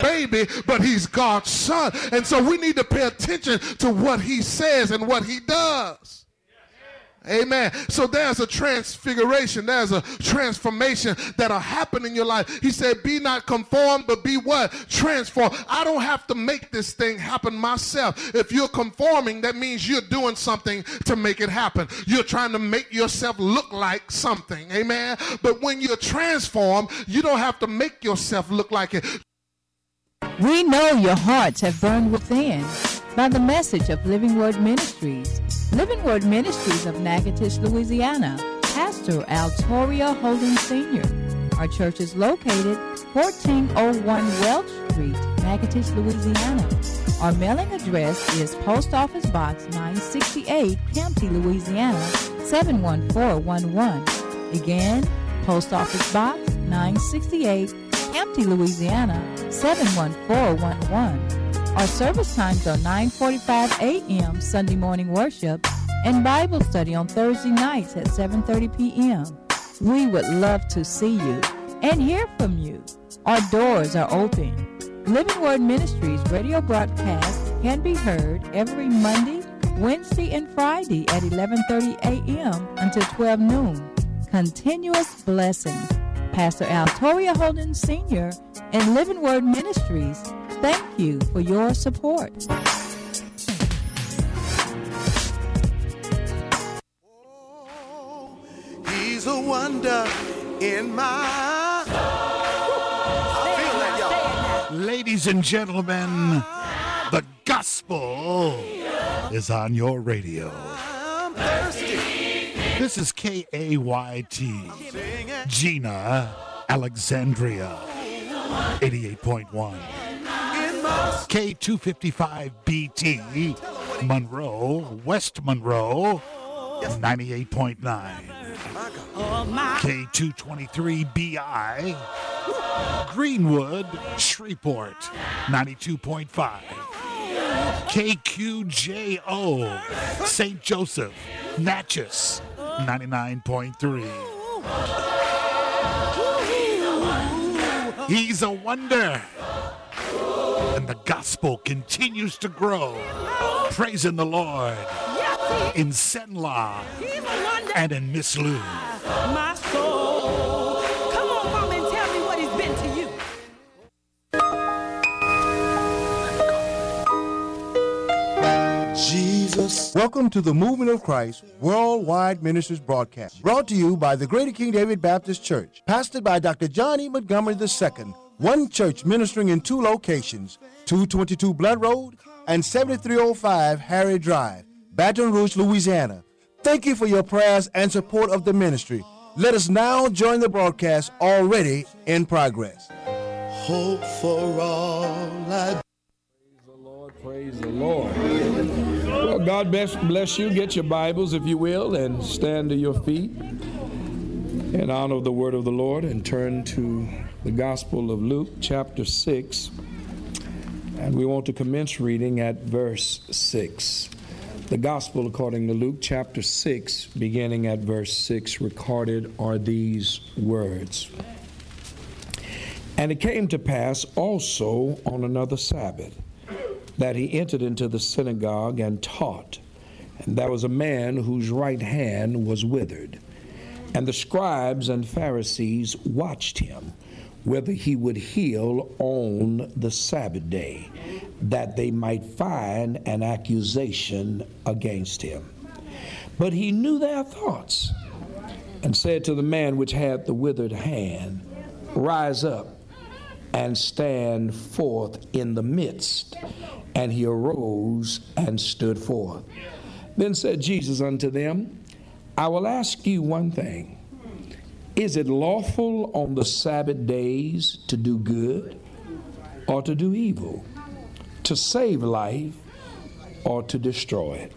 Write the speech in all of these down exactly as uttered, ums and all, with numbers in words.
baby, but he's God's son. And so we need to pay attention to what he says and what he does. Amen. So there's a transfiguration. There's a transformation that'll happen in your life. He said, be not conformed, but be what? Transformed. I don't have to make this thing happen myself. If you're conforming, that means you're doing something to make it happen. You're trying to make yourself look like something. Amen. But when you're transformed, you don't have to make yourself look like it. We know your hearts have burned within by the message of Living Word Ministries. Living Word Ministries of Natchitoches, Louisiana. Pastor Altoria Holden Senior Our church is located fourteen oh one Welch Street, Natchitoches, Louisiana. Our mailing address is Post Office Box nine sixty-eight, Campty, Louisiana, seven one four one one. Again, Post Office Box nine sixty-eight, Campty, Louisiana, seven one four one one. Our service times are nine forty-five a.m. Sunday morning worship and Bible study on Thursday nights at seven thirty p.m. We would love to see you and hear from you. Our doors are open. Living Word Ministries radio broadcast can be heard every Monday, Wednesday, and Friday at eleven thirty a.m. until twelve noon. Continuous blessings. Pastor Altoria Holden Senior and Living Word Ministries, thank you for your support. Oh, he's a wonder in my soul. I feel that, y'all. Ladies and gentlemen, the gospel is on your radio. I'm thirsty. This is K A Y T, Gina, Alexandria, eighty-eight point one. K two fifty-five B T, Monroe, West Monroe, ninety-eight point nine. K two twenty-three B I, Greenwood, Shreveport, ninety-two point five. K Q J O, Saint Joseph, Natchez, ninety-nine point three. He's a wonder. And the gospel continues to grow. Praising the Lord in Senla and in Miss Lou. My soul. Come on, Mama, and tell me what he's been to you. Jesus. Welcome to the Movement of Christ Worldwide Ministries broadcast, brought to you by the Greater King David Baptist Church, pastored by Doctor John E. Montgomery the Second. One church ministering in two locations, two twenty-two Blood Road and seventy-three oh five Harry Drive, Baton Rouge, Louisiana. Thank you for your prayers and support of the ministry. Let us now join the broadcast already in progress. Hope for all I Praise the Lord, praise the Lord. Well, God bless, bless you. Get your Bibles, if you will, and stand to your feet in honor of the word of the Lord and turn to the Gospel of Luke, chapter six. And we want to commence reading at verse six. The Gospel according to Luke, chapter six, beginning at verse six, recorded are these words. And it came to pass also on another Sabbath that he entered into the synagogue and taught. And there was a man whose right hand was withered. And the scribes and Pharisees watched him, whether he would heal on the Sabbath day, that they might find an accusation against him. But he knew their thoughts, and said to the man which had the withered hand, Rise up and stand forth in the midst. And he arose and stood forth. Then said Jesus unto them, I will ask you one thing. Is it lawful on the Sabbath days to do good or to do evil, to save life or to destroy it?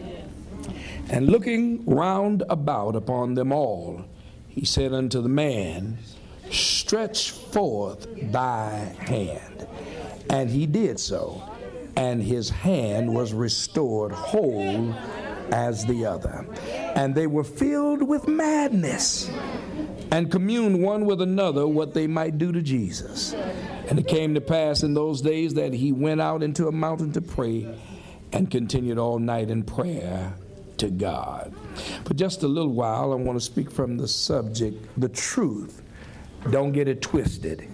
And looking round about upon them all, he said unto the man, Stretch forth thy hand. And he did so, and his hand was restored whole as the other. And they were filled with madness, and communed one with another what they might do to Jesus. And it came to pass in those days that he went out into a mountain to pray and continued all night in prayer to God. For just a little while, I want to speak from the subject, the truth. Don't get it twisted.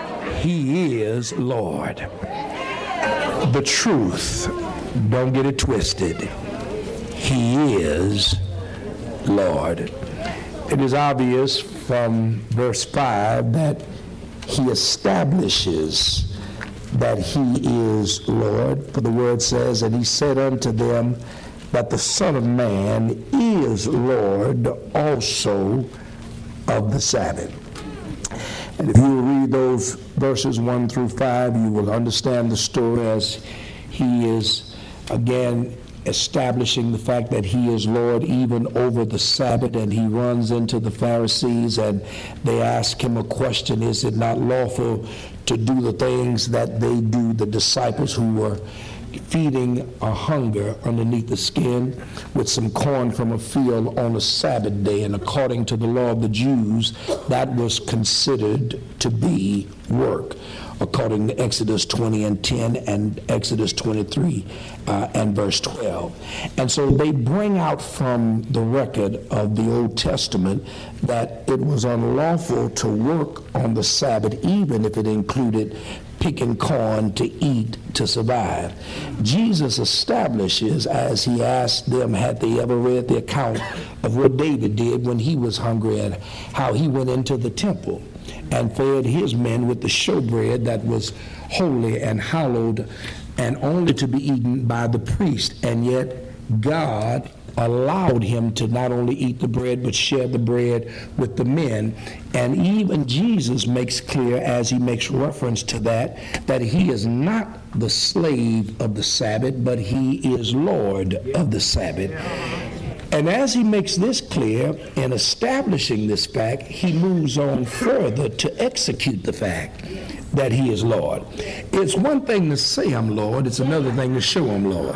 He is Lord. The truth. Don't get it twisted. He is Lord. It is obvious from verse five that he establishes that he is Lord. For the word says, and he said unto them that the Son of Man is Lord also of the Sabbath. And if you read those verses one through five, you will understand the story as he is again establishing the fact that he is Lord even over the Sabbath. And he runs into the Pharisees and they ask him a question: is it not lawful to do the things that they do? The disciples who were feeding a hunger underneath the skin with some corn from a field on a Sabbath day, and according to the law of the Jews, that was considered to be work, according to Exodus twenty and ten and Exodus twenty-three uh, and verse twelve. And so they bring out from the record of the Old Testament that it was unlawful to work on the Sabbath, even if it included picking corn to eat to survive. Jesus establishes, as he asked them, had they ever read the account of what David did when he was hungry and how he went into the temple and fed his men with the showbread that was holy and hallowed and only to be eaten by the priest. And yet God allowed him to not only eat the bread but share the bread with the men. And even Jesus makes clear, as he makes reference to that, that he is not the slave of the Sabbath, but he is Lord of the Sabbath. And as he makes this clear in establishing this fact, he moves on further to execute the fact that he is Lord. It's one thing to say I'm Lord, it's another thing to show I'm Lord.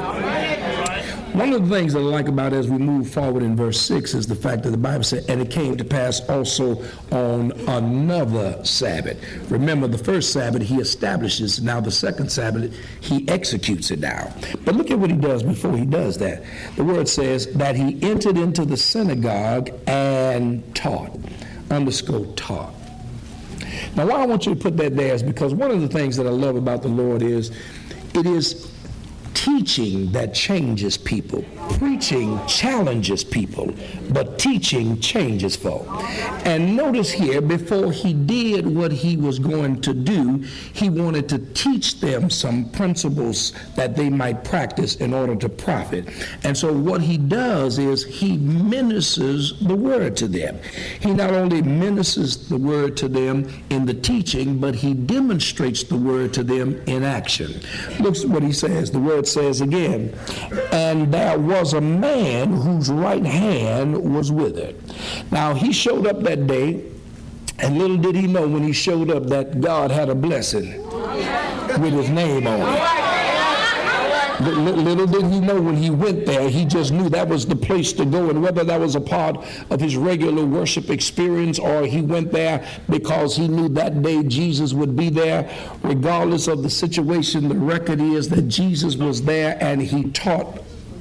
One of the things that I like about it as we move forward in verse six is the fact that the Bible said, and it came to pass also on another Sabbath. Remember, the first Sabbath he establishes, now the second Sabbath he executes it now. But look at what he does before he does that. The word says that he entered into the synagogue and taught. Underscore taught. Now, why I want you to put that there is because one of the things that I love about the Lord is it is teaching that changes people. Preaching challenges people, but teaching changes folk. And notice here, before he did what he was going to do, he wanted to teach them some principles that they might practice in order to profit. And so what he does is he ministers the word to them. He not only ministers the word to them in the teaching, but he demonstrates the word to them in action. Look at what he says. The word says again, and there was a man whose right hand was withered. Now he showed up that day, and little did he know when he showed up that God had a blessing with his name on it. Little did he know when he went there, he just knew that was the place to go. And whether that was a part of his regular worship experience or he went there because he knew that day Jesus would be there, regardless of the situation, the record is that Jesus was there and he taught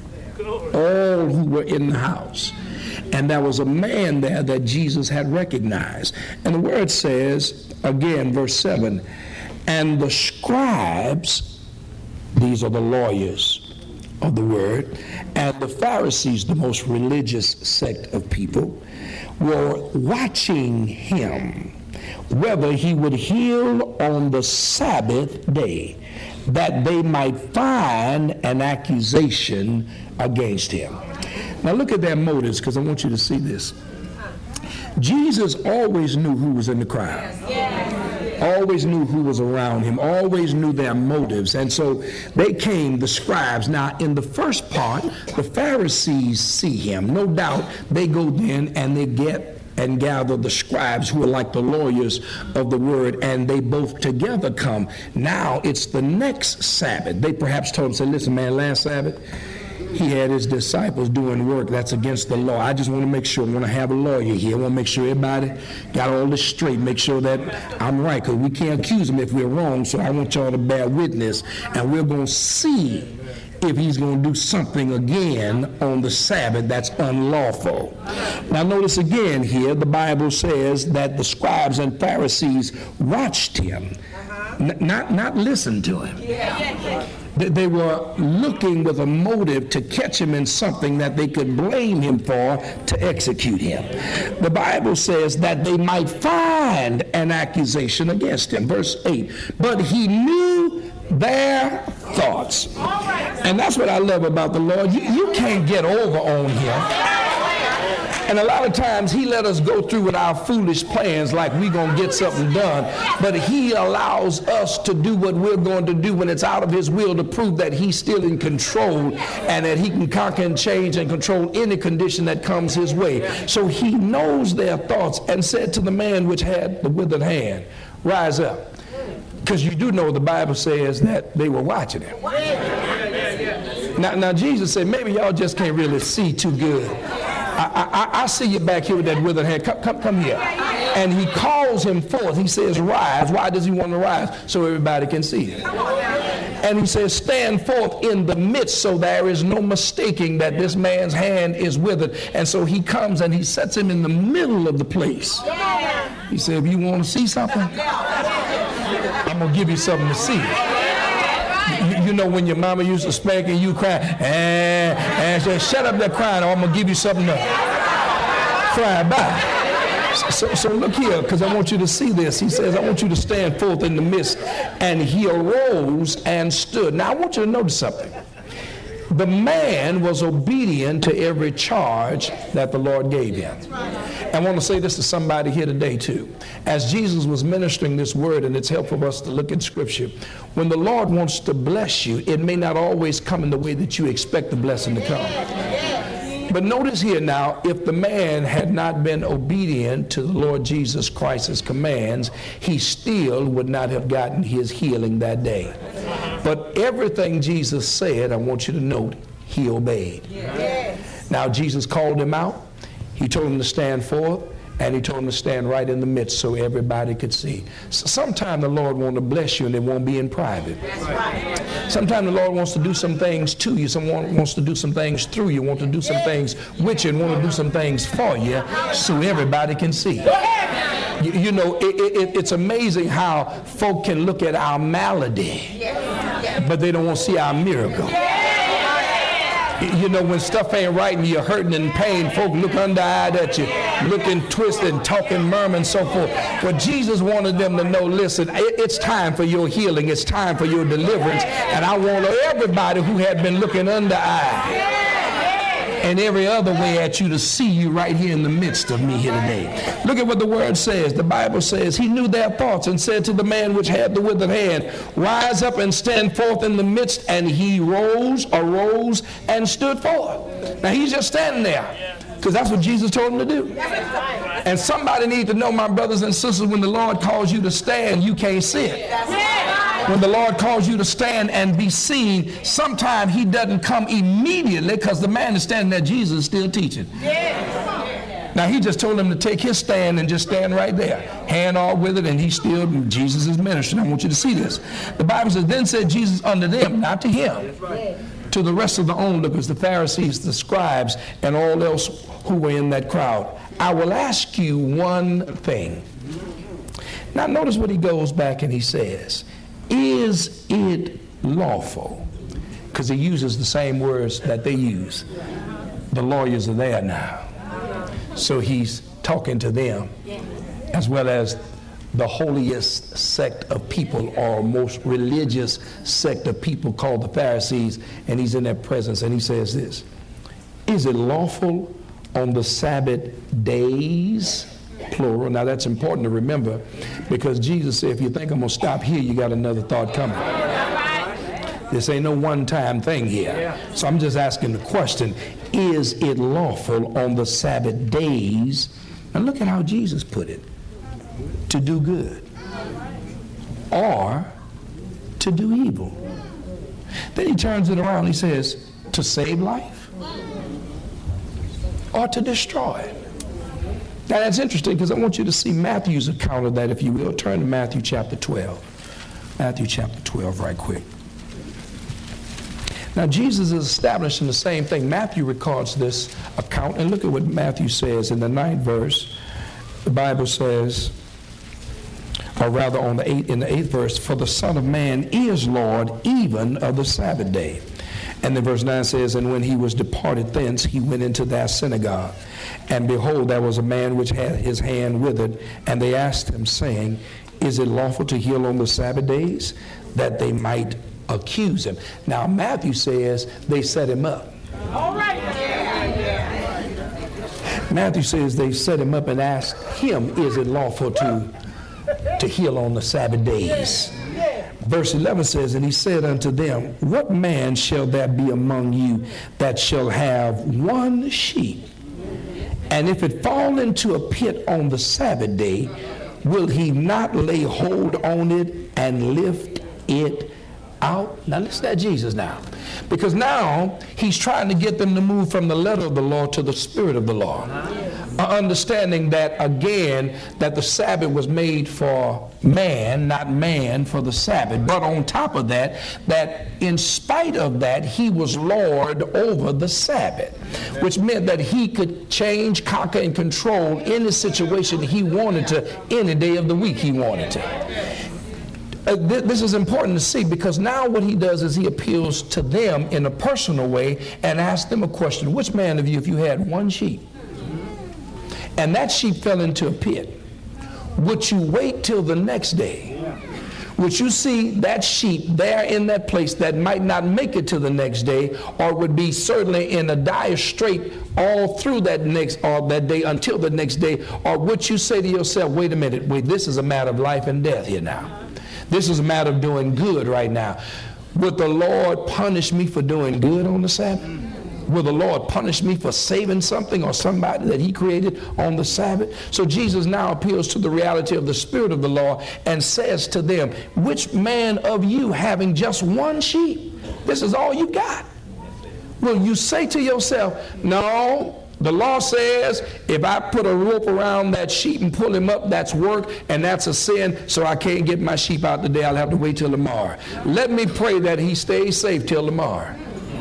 all who were in the house. And there was a man there that Jesus had recognized. And the word says, again, verse seven, and the scribes, these are the lawyers of the word, and the Pharisees, the most religious sect of people, were watching him, whether he would heal on the Sabbath day, that they might find an accusation against him. Now look at their motives, because I want you to see this. Jesus always knew who was in the crowd. Always knew who was around him, always knew their motives. And so they came, the scribes. Now, in the first part, the Pharisees see him. No doubt they go then and they get and gather the scribes who are like the lawyers of the word, and they both together come. Now, it's the next Sabbath. They perhaps told him, say, listen, man, last Sabbath, he had his disciples doing work that's against the law. I just want to make sure, I want to have a lawyer here. I want to make sure everybody got all this straight, make sure that I'm right, because we can't accuse him if we're wrong. So I want y'all to bear witness, and we're going to see if he's going to do something again on the Sabbath that's unlawful. Now notice again here, the Bible says that the scribes and Pharisees watched him, n- not, not listened to him. They were looking with a motive to catch him in something that they could blame him for to execute him. The Bible says that they might find an accusation against him. Verse eight, but he knew their thoughts. And that's what I love about the Lord. You, you can't get over on him. And a lot of times he let us go through with our foolish plans like we're going to get something done. But he allows us to do what we're going to do when it's out of his will, to prove that he's still in control and that he can conquer and change and control any condition that comes his way. So he knows their thoughts and said to the man which had the withered hand, rise up. Because you do know the Bible says that they were watching him. Now, now Jesus said, maybe y'all just can't really see too good. I, I, I see you back here with that withered hand. Come, come, come here. And he calls him forth. He says, rise. Why does he want to rise? So everybody can see him. And he says, stand forth in the midst, so there is no mistaking that this man's hand is withered. And so he comes and he sets him in the middle of the place. He said, if you want to see something, I'm going to give you something to see. You, you know when your mama used to spank and you cry, and, and say, shut up that crying, or I'm going to give you something to cry about. So, so look here, because I want you to see this. He says, I want you to stand forth in the midst. And he arose and stood. Now I want you to notice something. The man was obedient to every charge that the Lord gave him. I want to say this to somebody here today too. As Jesus was ministering this word, and it's helpful for us to look at Scripture, when the Lord wants to bless you, it may not always come in the way that you expect the blessing to come. But notice here now, if the man had not been obedient to the Lord Jesus Christ's commands, he still would not have gotten his healing that day. But everything Jesus said, I want you to note, he obeyed. Yes. Now Jesus called him out. He told him to stand forth, and he told him to stand right in the midst so everybody could see. So sometime the Lord wants to bless you, and it won't be in private. That's right. Sometimes the Lord wants to do some things to you. Someone wants to do some things through you, want to do some things with you, and want to do some things for you so everybody can see. You, you know, it, it, it's amazing how folk can look at our malady, but they don't want to see our miracle. You know, when stuff ain't right and you're hurting and in pain, folk look under-eyed at you, looking twisted and talking, murmuring, and so forth. But Jesus wanted them to know, listen, it's time for your healing. It's time for your deliverance. And I want everybody who had been looking under-eyed and every other way at you to see you right here in the midst of me here today. Look at what the word says. The Bible says, he knew their thoughts and said to the man which had the withered hand, rise up and stand forth in the midst. And he rose, arose, and stood forth. Now he's just standing there, because that's what Jesus told him to do. And somebody needs to know, my brothers and sisters, when the Lord calls you to stand, you can't sit. When the Lord calls you to stand and be seen, sometimes he doesn't come immediately, because the man is standing there, Jesus is still teaching. Now he just told him to take his stand and just stand right there, hand all with it, and he still, Jesus is ministering. I want you to see this. The Bible says, then said Jesus unto them, not to him, to the rest of the onlookers, the Pharisees, the scribes, and all else who were in that crowd, I will ask you one thing. Now notice what he goes back and he says, is it lawful? Because he uses the same words that they use. The lawyers are there now. So he's talking to them, as well as the holiest sect of people, or most religious sect of people called the Pharisees, and he's in their presence, and he says this, is it lawful on the Sabbath days, plural? Now that's important to remember, because Jesus said, if you think I'm going to stop here, you got another thought coming. This ain't no one-time thing here. So I'm just asking the question, is it lawful on the Sabbath days? And look at how Jesus put it, to do good or to do evil. Then he turns it around, he says, to save life or to destroy it. Now that's interesting because I want you to see Matthew's account of that, if you will. Turn to Matthew chapter twelve. Matthew chapter twelve right quick. Now Jesus is establishing the same thing. Matthew records this account, and look at what Matthew says in the ninth verse. The Bible says, or rather on the eighth, in the eighth verse, for the Son of Man is Lord even of the Sabbath day. And then verse nine says, and when he was departed thence, he went into their synagogue. And behold, there was a man which had his hand withered. And they asked him, saying, is it lawful to heal on the Sabbath days? That they might accuse him. Now Matthew says they set him up. All right. Matthew says they set him up and asked him, is it lawful to, to heal on the Sabbath days? Verse eleven says, and he said unto them, what man shall there be among you that shall have one sheep? And if it fall into a pit on the Sabbath day, will he not lay hold on it and lift it out? Now listen to Jesus now. Because now he's trying to get them to move from the letter of the law to the spirit of the law. Uh, understanding that, again, that the Sabbath was made for man, not man for the Sabbath. But on top of that, that in spite of that, he was Lord over the Sabbath, which meant that he could change, conquer, and control any situation he wanted to, any day of the week he wanted to. Uh, th- this is important to see, because now what he does is he appeals to them in a personal way and asks them a question. Which man of you, if you had one sheep and that sheep fell into a pit, would you wait till the next day? Would you see that sheep there in that place that might not make it to the next day, or would be certainly in a dire strait all through that next or that day until the next day? Or would you say to yourself, wait a minute, wait, this is a matter of life and death here now. This is a matter of doing good right now. Would the Lord punish me for doing good on the Sabbath? Will the Lord punish me for saving something or somebody that he created on the Sabbath? So Jesus now appeals to the reality of the spirit of the law and says to them, which man of you, having just one sheep, this is all you got, will you say to yourself, no, the law says if I put a rope around that sheep and pull him up, that's work and that's a sin, so I can't get my sheep out today. I'll have to wait till tomorrow. Let me pray that he stays safe till tomorrow.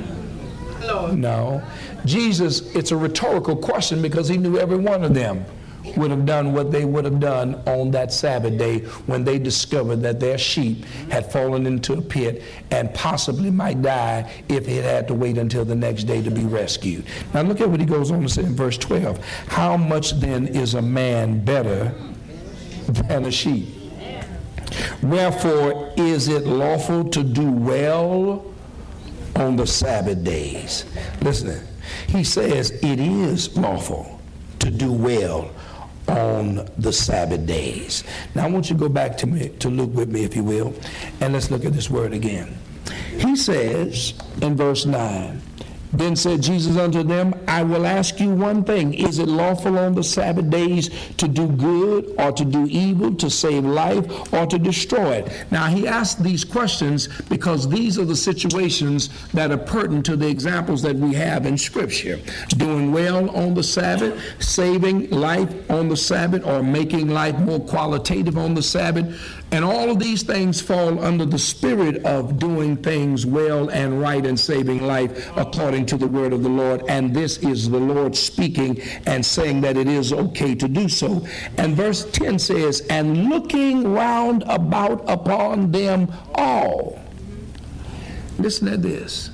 No. Jesus, it's a rhetorical question, because he knew every one of them would have done what they would have done on that Sabbath day when they discovered that their sheep had fallen into a pit and possibly might die if it had to wait until the next day to be rescued. Now look at what he goes on to say in verse twelve. How much then is a man better than a sheep? Wherefore is it lawful to do well on the Sabbath days? Listen, he says it is lawful to do well on the Sabbath days. Now I want you to go back to me, to Luke with me, if you will, and let's look at this word again. He says in verse nine, then said Jesus unto them, I will ask you one thing. Is it lawful on the Sabbath days to do good or to do evil, to save life or to destroy it? Now he asked these questions because these are the situations that are pertinent to the examples that we have in Scripture. Doing well on the Sabbath, saving life on the Sabbath, or making life more qualitative on the Sabbath. And all of these things fall under the spirit of doing things well and right and saving life according to the word of the Lord. And this is the Lord speaking and saying that it is okay to do so. And verse ten says, and looking round about upon them all. Listen to this.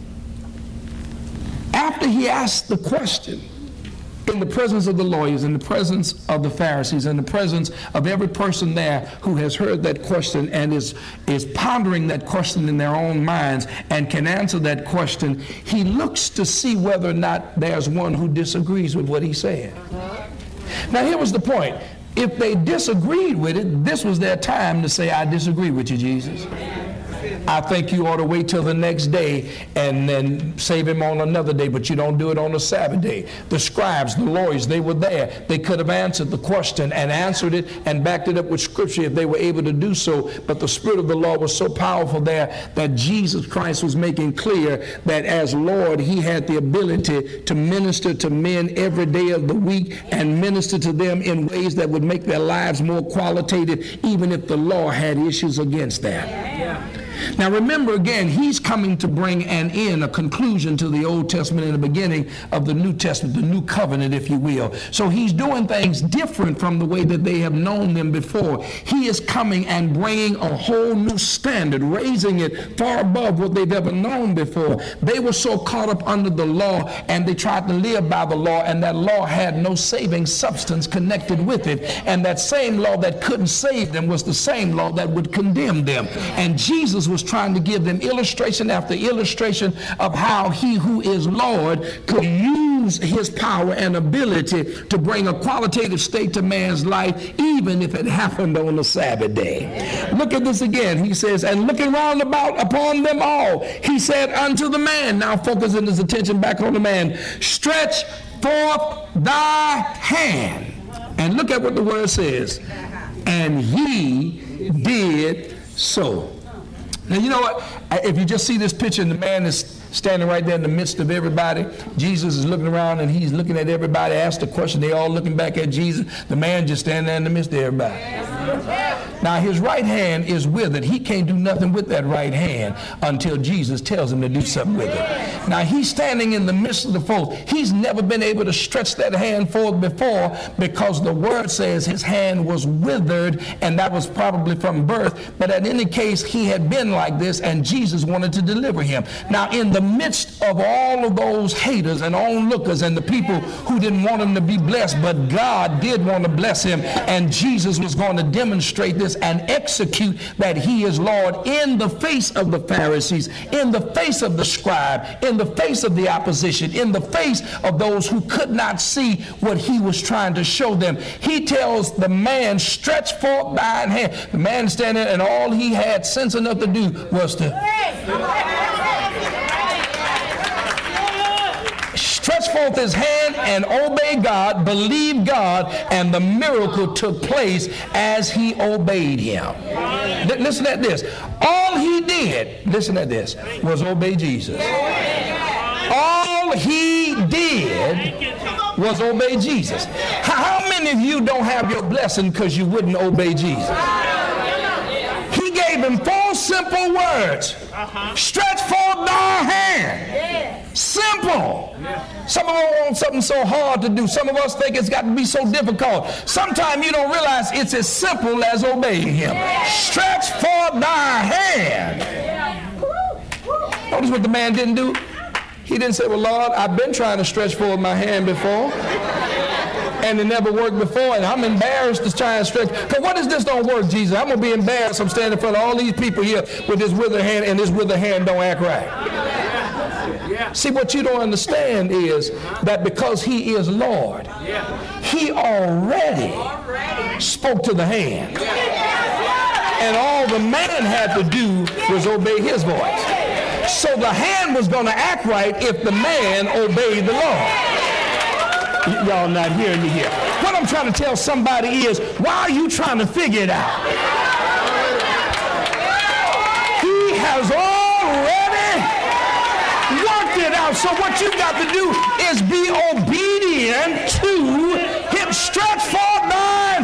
After he asked the question, in the presence of the lawyers, in the presence of the Pharisees, in the presence of every person there who has heard that question and is, is pondering that question in their own minds and can answer that question, he looks to see whether or not there's one who disagrees with what he said. Now here was the point. If they disagreed with it, this was their time to say, I disagree with you, Jesus. I think you ought to wait till the next day and then save him on another day, but you don't do it on the Sabbath day. The scribes, the lawyers, they were there. They could have answered the question and answered it and backed it up with scripture if they were able to do so, but the Spirit of the Lord was so powerful there that Jesus Christ was making clear that as Lord, he had the ability to minister to men every day of the week and minister to them in ways that would make their lives more qualitative, even if the law had issues against that. Yeah. Now remember again, he's coming to bring an end, a conclusion to the Old Testament and the beginning of the New Testament, the new covenant, if you will. So he's doing things different from the way that they have known them before. He is coming and bringing a whole new standard, raising it far above what they've ever known before. They were so caught up under the law and they tried to live by the law, and that law had no saving substance connected with it. And that same law that couldn't save them was the same law that would condemn them. And Jesus was trying to give them illustration after illustration of how he who is Lord could use his power and ability to bring a qualitative state to man's life, even if it happened on the Sabbath day. Look at this again. He says, and looking round about upon them all, he said unto the man, now focusing his attention back on the man, stretch forth thy hand. And look at what the word says. And he did so. Now, you know what? If you just see this picture and the man is standing right there in the midst of everybody, Jesus is looking around and he's looking at everybody, asked a question, they all looking back at Jesus. The man just standing there in the midst of everybody. Now, his right hand is withered. He can't do nothing with that right hand until Jesus tells him to do something with it. Now, he's standing in the midst of the folks. He's never been able to stretch that hand forth before because the word says his hand was withered, and that was probably from birth. But in any case, he had been like this, and Jesus wanted to deliver him. Now, in the midst of all of those haters and onlookers and the people who didn't want him to be blessed, but God did want to bless him, and Jesus was going to demonstrate this and execute that he is Lord in the face of the Pharisees, in the face of the scribe, in the face of the opposition, in the face of those who could not see what he was trying to show them. He tells the man, stretch forth thine hand. The man standing there, and all he had sense enough to do was to stretch forth his hand and obey God, believe God, and the miracle took place as he obeyed him. L- listen at this. All he did, listen at this, was obey Jesus. All he did was obey Jesus. How, how many of you don't have your blessing because you wouldn't obey Jesus? He gave him four simple words. Stretch forth thy hand. Simple. Some of us want something so hard to do. Some of us think it's got to be so difficult. Sometimes you don't realize it's as simple as obeying him. Stretch forth thy hand. Notice what the man didn't do. He didn't say, well, Lord, I've been trying to stretch forth my hand before, and it never worked before, and I'm embarrassed to try and stretch. Because what if this don't work, Jesus? I'm going to be embarrassed. I'm standing in front of all these people here with this withered hand, and this withered hand don't act right. See, what you don't understand is that because he is Lord, he already spoke to the hand. And all the man had to do was obey his voice. So the hand was going to act right if the man obeyed the Lord. Y- y'all not hearing me here. What I'm trying to tell somebody is, why are you trying to figure it out? He has already worked it out. So what you've got to do is be obedient to him. Stretch forth thine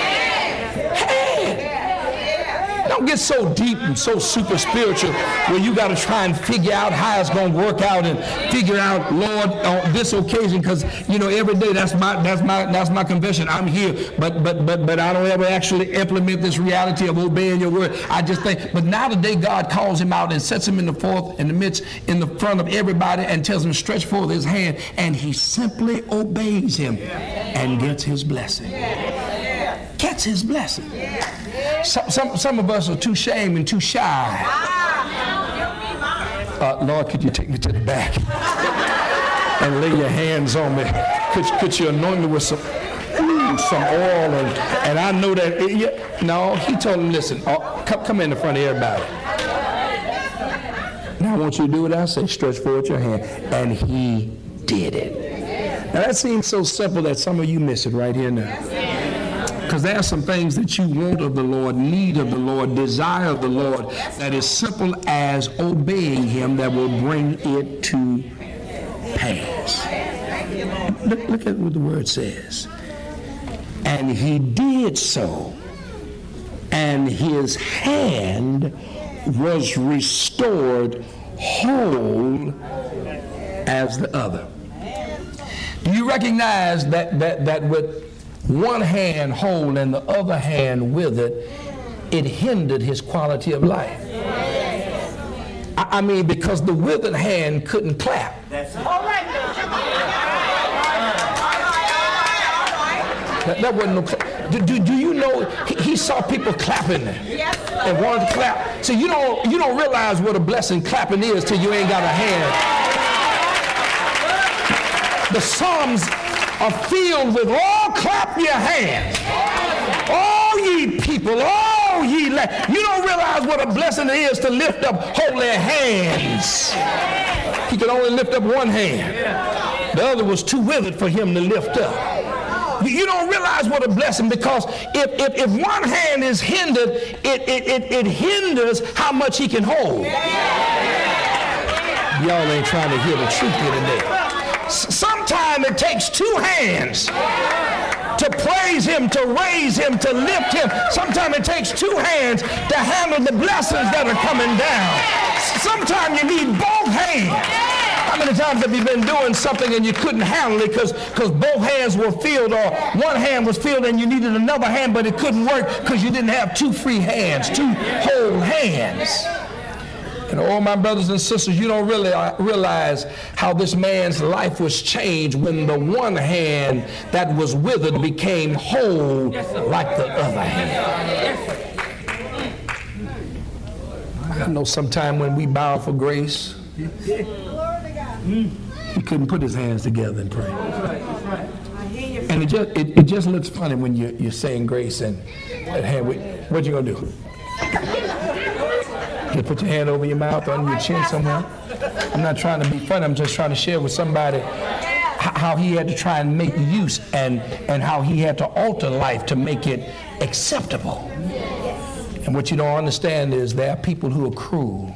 hand. Don't get so deep and so super spiritual where you got to try and figure out how it's going to work out and figure out, Lord, on this occasion, because you know every day that's my that's my that's my confession. I'm here, but but but but I don't ever actually implement this reality of obeying your word. I just think, but now today God calls him out and sets him in the forth in the midst, in the front of everybody, and tells him stretch forth his hand, and he simply obeys him and gets his blessing. Gets his blessing. Some, some, some of us are too ashamed and too shy. Uh, Lord, could you take me to the back and lay your hands on me? Could, could you anoint me with some, ooh, some oil? And, and I know that, it, yeah, no, he told him, listen, oh, come, come in the front of everybody. Now I want you to do what I say. Stretch forward your hand. And he did it. Now that seems so simple that some of you miss it right here now. Because there are some things that you want of the Lord, need of the Lord, desire of the Lord, that is simple as obeying him that will bring it to pass. Look, look at what the word says. And he did so, and his hand was restored whole as the other. Do you recognize that that that with one hand whole and the other hand withered, it hindered his quality of life? I, I mean, because the withered hand couldn't clap. That's all right. That, that wasn't no clap. Do, do, do you know he, he saw people clapping and wanted to clap? So you don't you don't realize what a blessing clapping is till you ain't got a hand. The Psalms are filled with, oh, clap your hands. Oh, ye people, oh, ye la-. You don't realize what a blessing it is to lift up holy hands. He could only lift up one hand. The other was too withered for him to lift up. You don't realize what a blessing, because if, if, if one hand is hindered, it, it, it, it hinders how much he can hold. Y'all ain't trying to hear the truth here today. Sometimes it takes two hands to praise him, to raise him, to lift him. Sometimes it takes two hands to handle the blessings that are coming down. Sometimes you need both hands. How many times have you been doing something and you couldn't handle it because because both hands were filled, or one hand was filled and you needed another hand, but it couldn't work because you didn't have two free hands, two whole hands? And all my brothers and sisters, you don't really realize how this man's life was changed when the one hand that was withered became whole like the other hand. I know sometime when we bow for grace, he couldn't put his hands together and pray. And it just, it, it just looks funny when you're, you're saying grace and that hand, what you gonna do? You put your hand over your mouth or under your chin somewhere. I'm not trying to be funny. I'm just trying to share with somebody how he had to try and make use and, and how he had to alter life to make it acceptable. And what you don't understand is there are people who are cruel.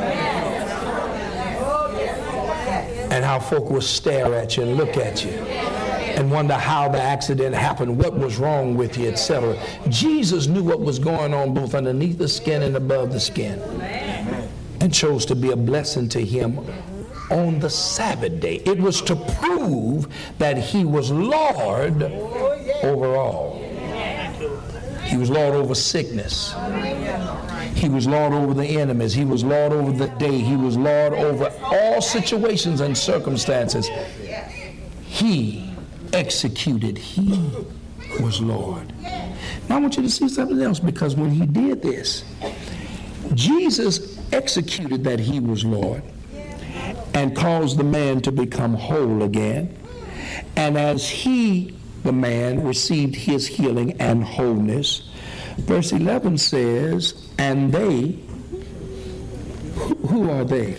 And how folk will stare at you and look at you and wonder how the accident happened, what was wrong with you, et cetera. Jesus knew what was going on both underneath the skin and above the skin, and chose to be a blessing to him on the Sabbath day. It was to prove that he was Lord over all. He was Lord over sickness. He was Lord over the enemies. He was Lord over the day. He was Lord over all situations and circumstances. He executed. He was Lord. Now I want you to see something else, because when he did this, Jesus executed that he was Lord and caused the man to become whole again. And as he, the man, received his healing and wholeness, verse eleven says, and they, who, who are they?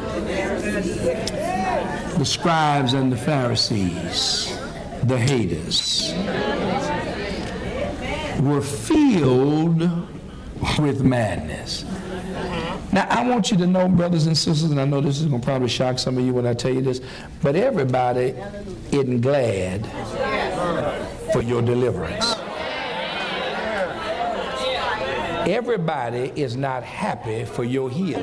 The scribes and the Pharisees, the haters, were filled with madness. Now, I want you to know, brothers and sisters, and I know this is going to probably shock some of you when I tell you this, but everybody isn't glad for your deliverance. Everybody is not happy for your healing.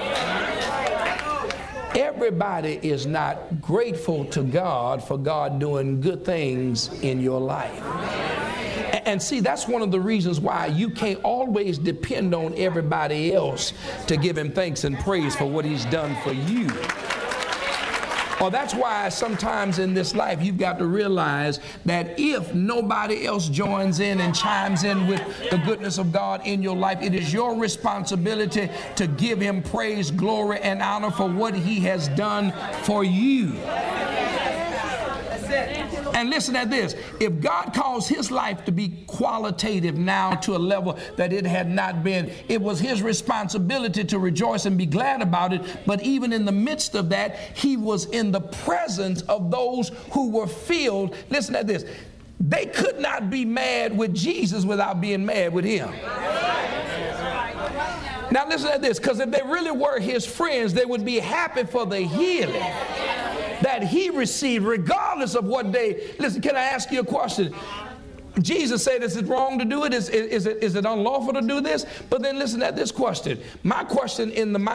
Everybody is not grateful to God for God doing good things in your life. And see, that's one of the reasons why you can't always depend on everybody else to give him thanks and praise for what he's done for you. Or that's why sometimes in this life you've got to realize that if nobody else joins in and chimes in with the goodness of God in your life, it is your responsibility to give him praise, glory, and honor for what he has done for you. And listen at this. If God calls his life to be qualitative now to a level that it had not been, it was his responsibility to rejoice and be glad about it. But even in the midst of that, he was in the presence of those who were filled. Listen at this. They could not be mad with Jesus without being mad with him. Now listen to this, because if they really were his friends, they would be happy for the healing that he received, regardless of what they, listen, can I ask you a question? Jesus said, is it wrong to do it? Is, is, is it, is it unlawful to do this? But then listen at this question. My question in the mind